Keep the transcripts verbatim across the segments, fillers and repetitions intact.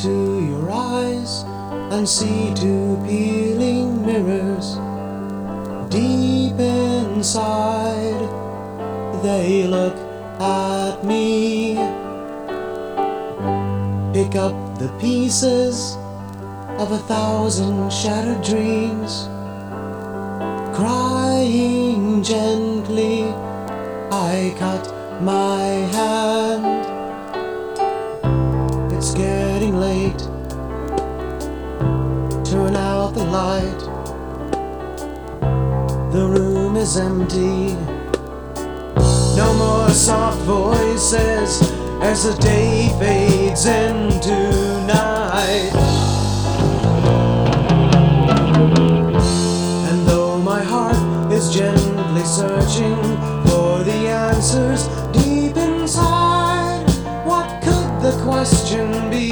into your eyes and see two peeling mirrors. Deep inside, they look at me. Pick up the pieces of a thousand shattered dreams. Crying gently, I cut my hand. It's getting late. Turn out the light. The room is empty. No more soft voices as the day fades into night. And though my heart is gently searching for the answers deep inside, what could the question be?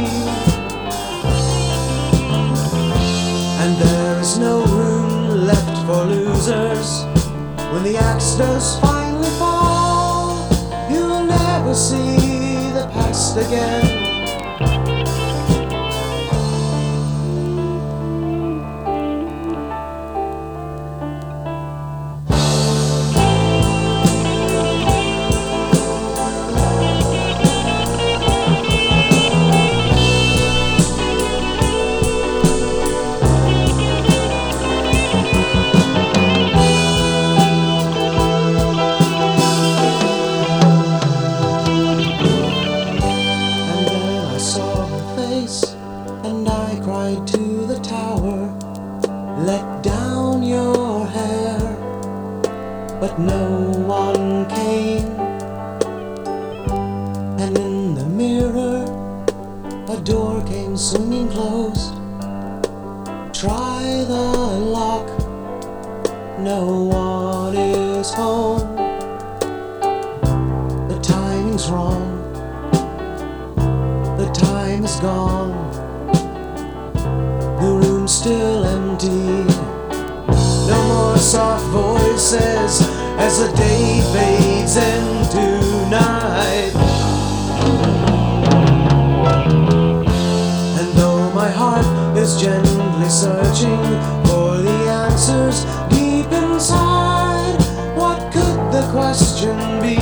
And there is no room left for losers. When the axe does finally fall, you'll never see the past again. And I cried to the tower, let down your hair, but no one came. And in the mirror, a door came swinging closed. Try the lock, no one is home. The timing's wrong, the time is gone. The room's still empty. No more soft voices as the day fades into night. And though my heart is gently searching for the answers deep inside, what could the question be?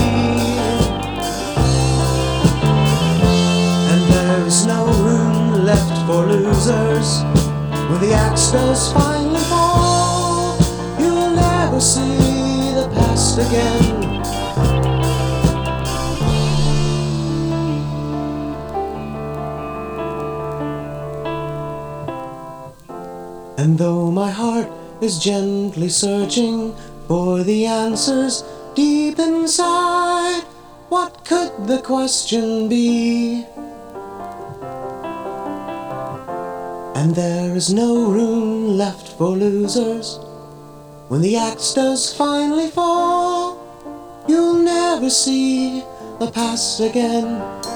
And there is no room left for losers. When the axe does finally fall, you'll never see the past again. And though my heart is gently searching for the answers deep inside, what could the question be? And there is no room left for losers. When the axe does finally fall, you'll never see the past again.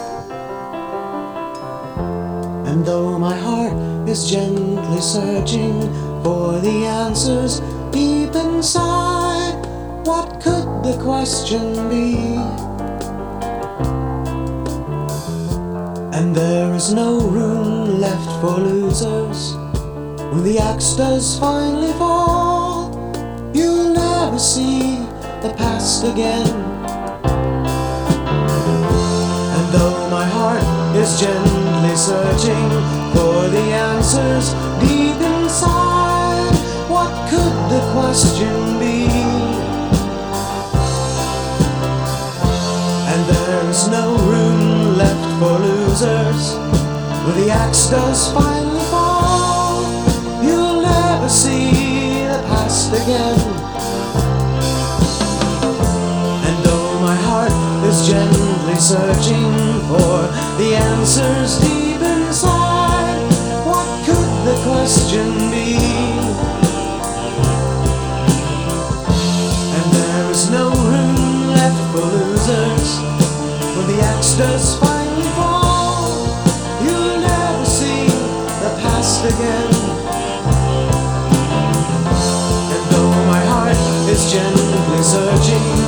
And though my heart is gently searching for the answers deep inside, what could the question be? And there is no room left for losers. When the axe does finally fall, you'll never see the past again. And though my heart is gently searching for the answers deep inside, what could the question be? And there is no room left for losers. When the axe does finally fall, you'll never see the past again. And though my heart is gently searching for the answers deep inside, what could the question be? And there is no room left for losers. When the axe does finally fall, you'll never see the past again. And though my heart is gently searching